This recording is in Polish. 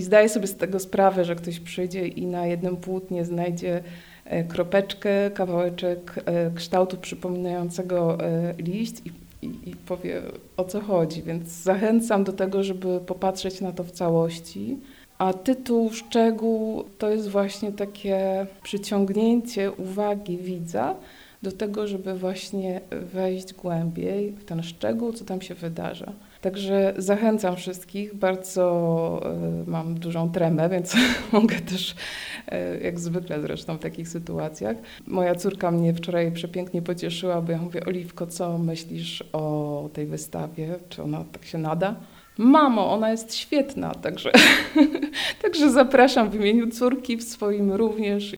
zdaję sobie z tego sprawę, że ktoś przyjdzie i na jednym płótnie znajdzie kropeczkę, kawałeczek kształtu przypominającego liść i powie, o co chodzi. Więc zachęcam do tego, żeby popatrzeć na to w całości. A tytuł Szczegół to jest właśnie takie przyciągnięcie uwagi widza do tego, żeby właśnie wejść głębiej w ten szczegół, co tam się wydarza. Także zachęcam wszystkich, bardzo mam dużą tremę, więc mogę też, jak zwykle zresztą w takich sytuacjach. Moja córka mnie wczoraj przepięknie pocieszyła, bo ja mówię, Oliwko, co myślisz o tej wystawie? Czy ona tak się nada? Mamo, ona jest świetna, także zapraszam w imieniu córki, w swoim również.